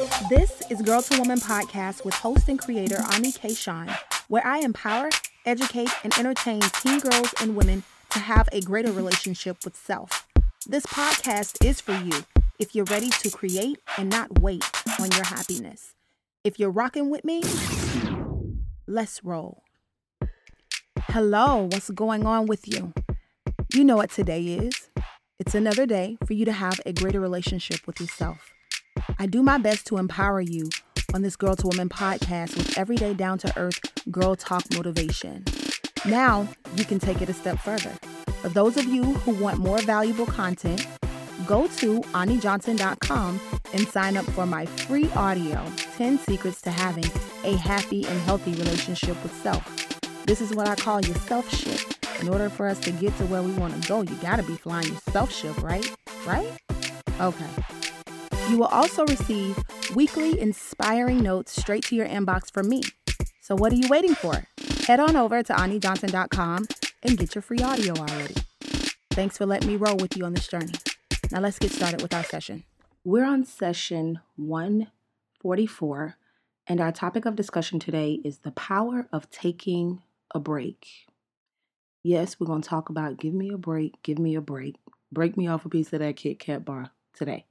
This is Girl to Woman podcast with host and creator Ami K. Sean, where I empower, educate, and entertain teen girls and women to have a greater relationship with self. This podcast is for you if you're ready to create and not wait on your happiness. If you're rocking with me, let's roll. Hello, what's going on with you? You know what today is. It's another day for you to have a greater relationship with yourself. I do my best to empower you on this Girl to Woman podcast with everyday down-to-earth girl talk motivation. Now, you can take it a step further. For those of you who want more valuable content, go to anijohnson.com and sign up for my free audio, 10 Secrets to Having a Happy and Healthy Relationship with Self. This is what I call your self ship. In order for us to get to where we want to go, you got to be flying your self ship, right? Right? Okay. You will also receive weekly inspiring notes straight to your inbox from me. So what are you waiting for? Head on over to anijohnson.com and get your free audio already. Thanks for letting me roll with you on this journey. Now let's get started with our session. We're on session 144, and our topic of discussion today is the power of taking a break. Yes, we're going to talk about give me a break, give me a break. Break me off a piece of that Kit Kat bar today.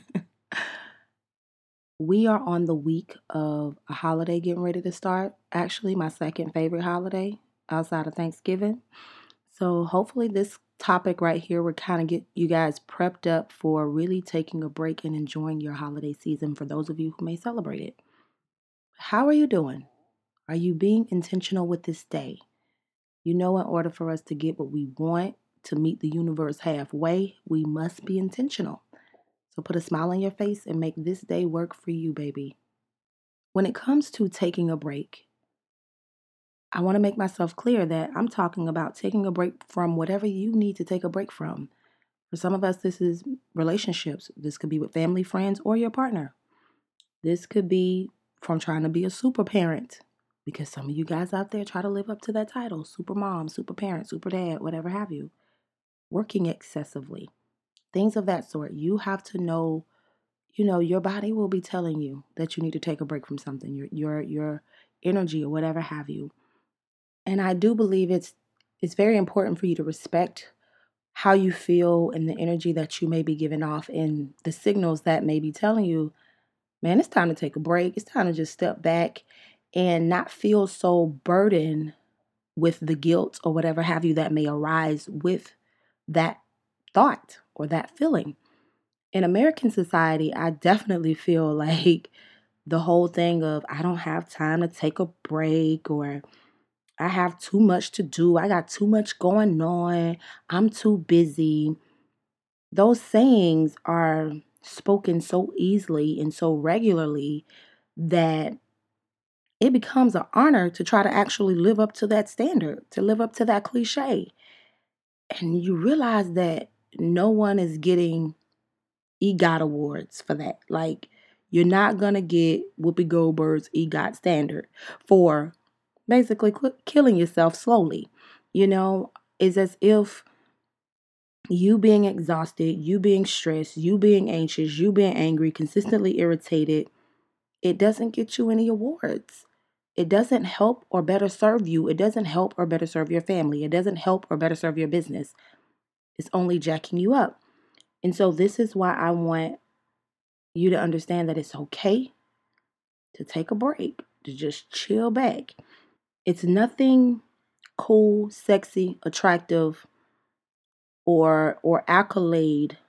We are on the week of a holiday getting ready to start. Actually, my second favorite holiday outside of Thanksgiving. So hopefully this topic right here will kind of get you guys prepped up for really taking a break and enjoying your holiday season for those of you who may celebrate it. How are you doing? Are you being intentional with this day? You know, in order for us to get what we want, to meet the universe halfway, we must be intentional. So put a smile on your face and make this day work for you, baby. When it comes to taking a break, I want to make myself clear that I'm talking about taking a break from whatever you need to take a break from. For some of us, this is relationships. This could be with family, friends, or your partner. This could be from trying to be a super parent, because some of you guys out there try to live up to that title, super mom, super parent, super dad, whatever have you. Working excessively. Things of that sort. You have to know, your body will be telling you that you need to take a break from something, your energy or whatever have you. And I do believe it's very important for you to respect how you feel and the energy that you may be giving off and the signals that may be telling you, man, it's time to take a break. It's time to just step back and not feel so burdened with the guilt or whatever have you that may arise with that thought or that feeling. In American society, I definitely feel like the whole thing of I don't have time to take a break, or I have too much to do, I got too much going on, I'm too busy. Those sayings are spoken so easily and so regularly that it becomes an honor to try to actually live up to that standard, to live up to that cliche. And you realize that no one is getting EGOT awards for that. Like, you're not going to get Whoopi Goldberg's EGOT standard for basically killing yourself slowly. It's as if you being exhausted, you being stressed, you being anxious, you being angry, consistently irritated, it doesn't get you any awards. It doesn't help or better serve you. It doesn't help or better serve your family. It doesn't help or better serve your business. It's only jacking you up. And so this is why I want you to understand that it's okay to take a break, to just chill back. It's nothing cool, sexy, attractive, or accolade.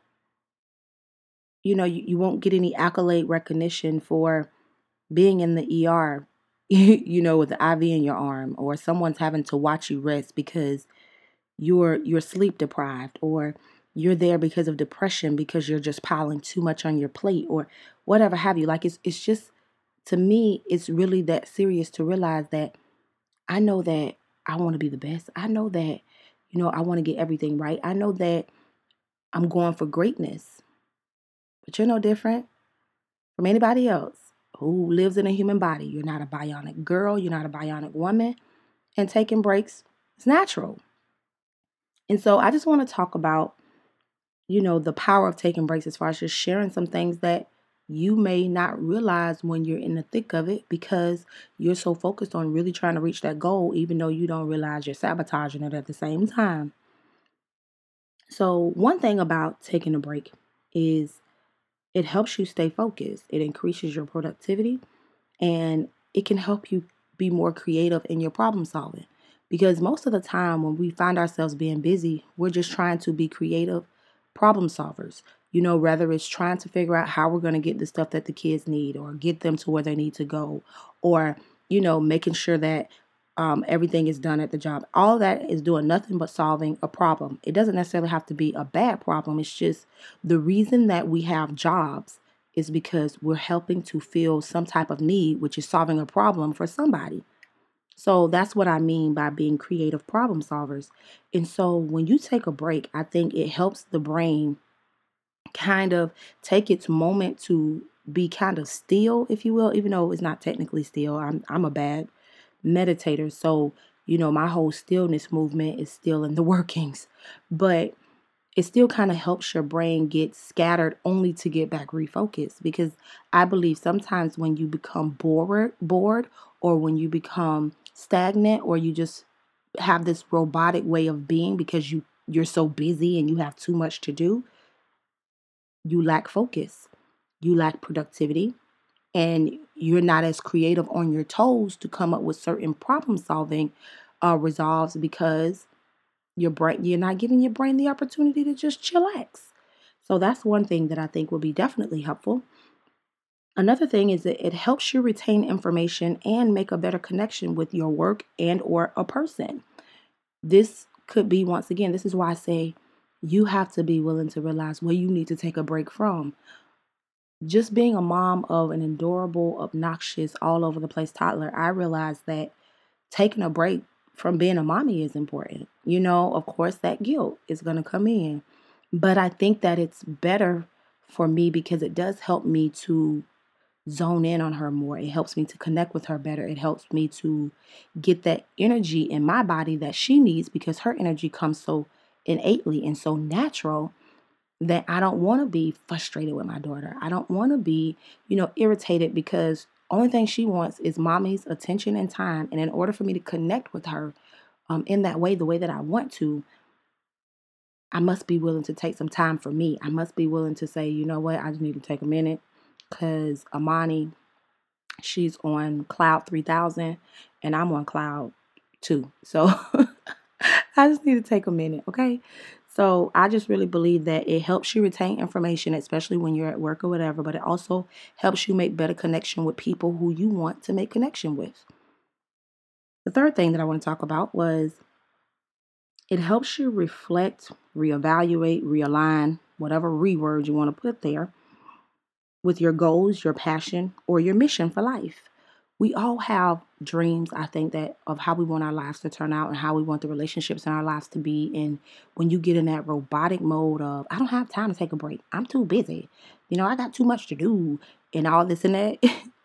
You won't get any accolade recognition for being in the ER, with the IV in your arm, or someone's having to watch you rest because you're sleep deprived, or you're there because of depression because you're just piling too much on your plate, or whatever have you. Like, it's just, to me, it's really that serious to realize that I know that I want to be the best. I know that, I want to get everything right. I know that I'm going for greatness. But you're no different from anybody else who lives in a human body. You're not a bionic girl. You're not a bionic woman. And taking breaks is natural. And so I just want to talk about, the power of taking breaks as far as just sharing some things that you may not realize when you're in the thick of it because you're so focused on really trying to reach that goal, even though you don't realize you're sabotaging it at the same time. So, one thing about taking a break is it helps you stay focused, it increases your productivity, and it can help you be more creative in your problem solving. Because most of the time, when we find ourselves being busy, we're just trying to be creative problem solvers. Whether it's trying to figure out how we're going to get the stuff that the kids need or get them to where they need to go, or, making sure that everything is done at the job. All that is doing nothing but solving a problem. It doesn't necessarily have to be a bad problem. It's just the reason that we have jobs is because we're helping to fill some type of need, which is solving a problem for somebody. So that's what I mean by being creative problem solvers. And so when you take a break, I think it helps the brain kind of take its moment to be kind of still, if you will, even though it's not technically still. I'm a bad meditator, so my whole stillness movement is still in the workings. But it still kind of helps your brain get scattered only to get back refocused, because I believe sometimes when you become bored or when you become stagnant or you just have this robotic way of being because you're so busy and you have too much to do, you lack focus, you lack productivity, and you're not as creative on your toes to come up with certain problem solving resolves because you're not giving your brain the opportunity to just chillax. So that's one thing that I think will be definitely helpful. Another thing is that it helps you retain information and make a better connection with your work and or a person. This could be, once again, this is why I say you have to be willing to realize where you need to take a break from. Just being a mom of an adorable, obnoxious, all over the place toddler, I realized that taking a break from being a mommy is important. Of course, that guilt is going to come in. But I think that it's better for me because it does help me to zone in on her more. It helps me to connect with her better. It helps me to get that energy in my body that she needs because her energy comes so innately and so natural that I don't want to be frustrated with my daughter. I don't want to be, irritated because only thing she wants is mommy's attention and time. And in order for me to connect with her in that way, the way that I want to, I must be willing to take some time for me. I must be willing to say, you know what, I just need to take a minute because Amani, she's on cloud 3000 and I'm on cloud 2. So I just need to take a minute, okay? So I just really believe that it helps you retain information, especially when you're at work or whatever, but it also helps you make better connection with people who you want to make connection with. The third thing that I want to talk about was it helps you reflect, reevaluate, realign, whatever reword you want to put there, with your goals, your passion, or your mission for life. We all have dreams, I think, that of how we want our lives to turn out and how we want the relationships in our lives to be. And when you get in that robotic mode of, I don't have time to take a break, I'm too busy, I got too much to do, and all this and that,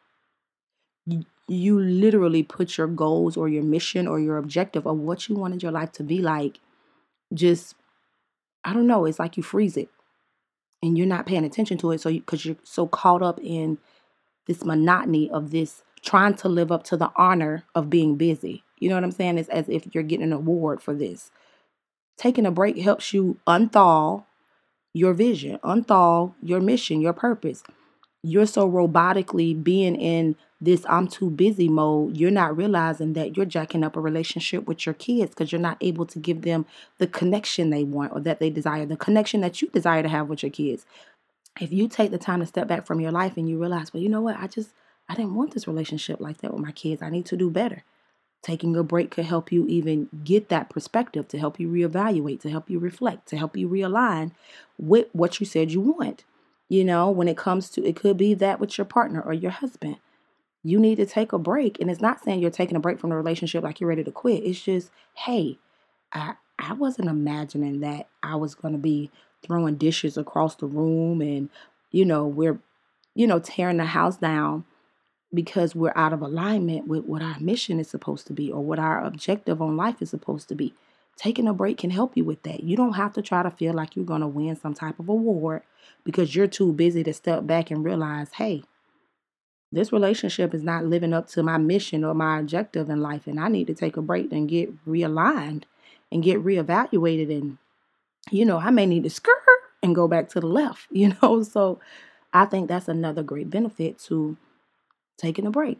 you literally put your goals or your mission or your objective of what you wanted your life to be like, just, I don't know, it's like you freeze it and you're not paying attention to it. So, because you're so caught up in this monotony of this trying to live up to the honor of being busy. You know what I'm saying? It's as if you're getting an award for this. Taking a break helps you unthaw your vision, unthaw your mission, your purpose. You're so robotically being in this I'm too busy mode, you're not realizing that you're jacking up a relationship with your kids because you're not able to give them the connection they want or that they desire, the connection that you desire to have with your kids. If you take the time to step back from your life and you realize, well, you know what, I didn't want this relationship like that with my kids. I need to do better. Taking a break could help you even get that perspective, to help you reevaluate, to help you reflect, to help you realign with what you said you want. When it comes to, it could be that with your partner or your husband. You need to take a break. And it's not saying you're taking a break from the relationship like you're ready to quit. It's just, hey, I wasn't imagining that I was going to be throwing dishes across the room and, we're, tearing the house down because we're out of alignment with what our mission is supposed to be or what our objective on life is supposed to be. taking a break can help you with that. You don't have to try to feel like you're going to win some type of award because you're too busy to step back and realize, hey, this relationship is not living up to my mission or my objective in life. And I need to take a break and get realigned and get reevaluated. And, I may need to skirt and go back to the left, So I think that's another great benefit to taking a break.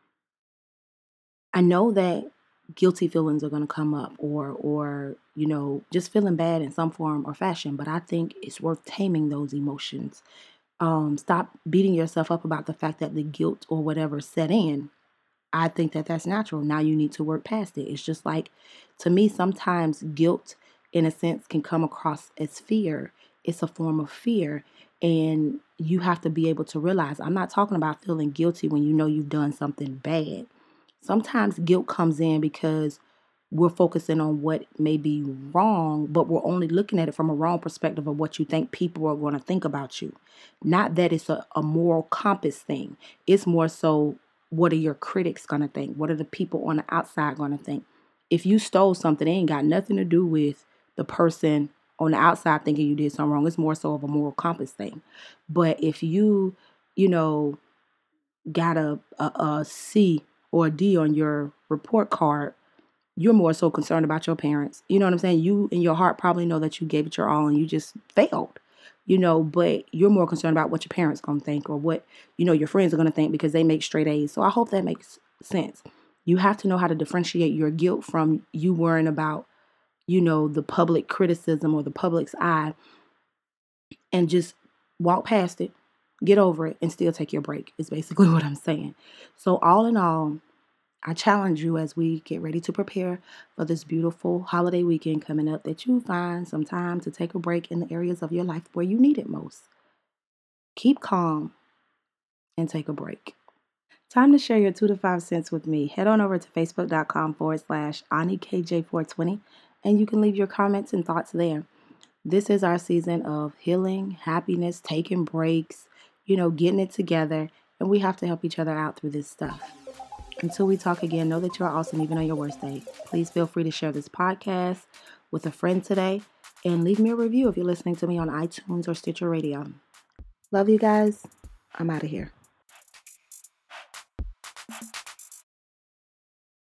I know that guilty feelings are going to come up or just feeling bad in some form or fashion, but I think it's worth taming those emotions. Stop beating yourself up about the fact that the guilt or whatever set in. I think that that's natural. Now you need to work past it. It's just like, to me, sometimes guilt, in a sense, can come across as fear. It's a form of fear. And you have to be able to realize, I'm not talking about feeling guilty when you know you've done something bad. Sometimes guilt comes in because we're focusing on what may be wrong, but we're only looking at it from a wrong perspective of what you think people are going to think about you. Not that it's a moral compass thing. It's more so, what are your critics going to think? What are the people on the outside going to think? If you stole something, it ain't got nothing to do with the person on the outside thinking you did something wrong. It's more so of a moral compass thing. But if you know, got a C or a D on your report card, you're more so concerned about your parents. You know what I'm saying? You in your heart probably know that you gave it your all and you just failed, but you're more concerned about what your parents going to think or what, your friends are going to think because they make straight A's. So I hope that makes sense. You have to know how to differentiate your guilt from you worrying about, the public criticism or the public's eye, and just walk past it, get over it, and still take your break is basically what I'm saying. So all in all, I challenge you as we get ready to prepare for this beautiful holiday weekend coming up that you find some time to take a break in the areas of your life where you need it most. Keep calm and take a break. Time to share your 2 to 5 cents with me. Head on over to facebook.com/AniKJ420 and you can leave your comments and thoughts there. This is our season of healing, happiness, taking breaks, getting it together, and we have to help each other out through this stuff. Until we talk again, know that you are awesome even on your worst day. Please feel free to share this podcast with a friend today and leave me a review if you're listening to me on iTunes or Stitcher Radio. Love you guys. I'm out of here.